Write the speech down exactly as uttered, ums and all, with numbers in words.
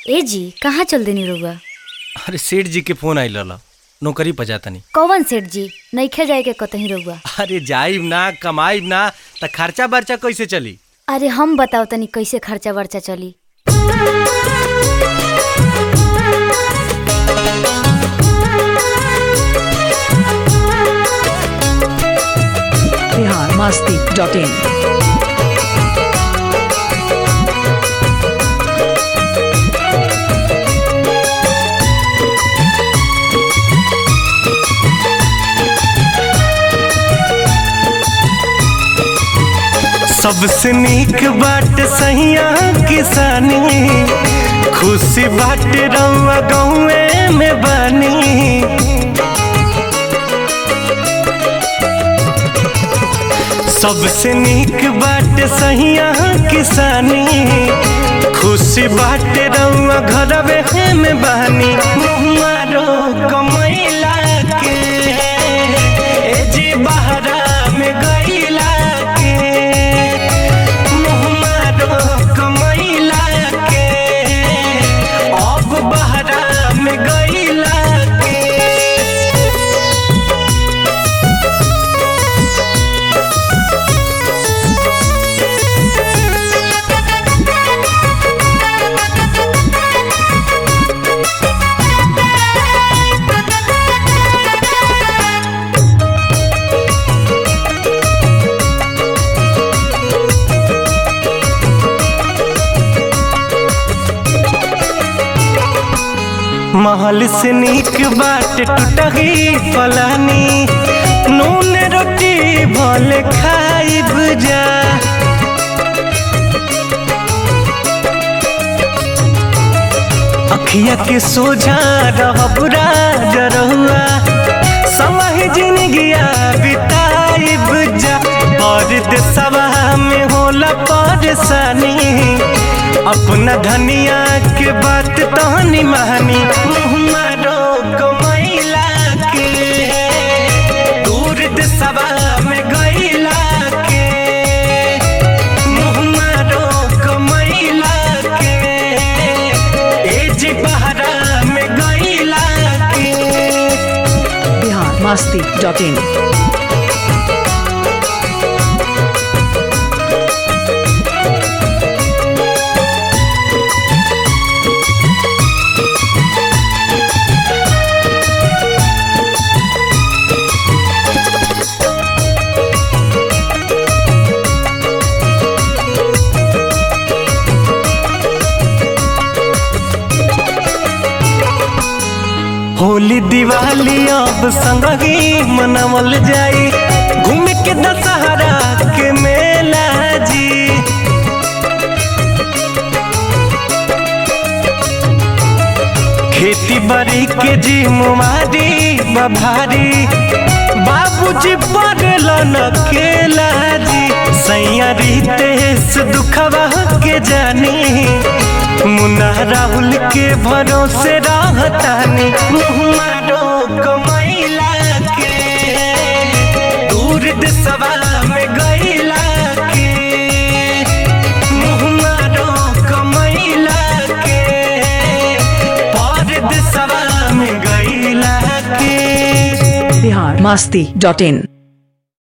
ए जी कहाँ चल देनी रउआ? अरे सेठ जी के फोन आइल रहा, नौकरी पर जाता नहीं। कौन सेठ जी? नइखे जाए के कतही रउआ? अरे जाइब ना कमाइब ना त खर्चा बर्चा कैसे चली? अरे हम बताओ तनी कैसे खर्चा वर्चा चली। Bihar Masti dot in. सबसे नीक बाट सहिया किसानी, खुशी बाट रउआ गाँवे में बानी। सबसे नीक बाट सहिया किसानी, खुशी बाट रउआ घरवे में बानी। मारो कमैला के ए जी बहरा में गईला के, मारो कमैला के अब बहरा में गईला के। महल से नीक बाट टूटही पलानी, नून रोटी भले खाइब जा। अखिया के सोझा रहब राज रहुआ, समय जिंदगिया बिताइब जा। परदेसवा में होला परेशानी, अपना धनिया के बात तहनी महनी। मारो कमैला के दूर देशवा में गईला के, मारो कमैला के ए जी बहरा में गईला के। Bihar Masti dot in. होली दिवाली अब संगही मनावल जाई, घूमे के दशहरा के मेला जी। खेती बाड़ी के जी मुमारी बभारी, बाबूजी पड़ल न केला जी। सैया रितेश दुखवा के जानी, मुन्ना राहुल के भरोसे रहतानी। मारो कमैला के दूर देशवा में गईला के, मारो कमैला के परदेसवा में गईला के। बिहार मस्ती डॉट इन।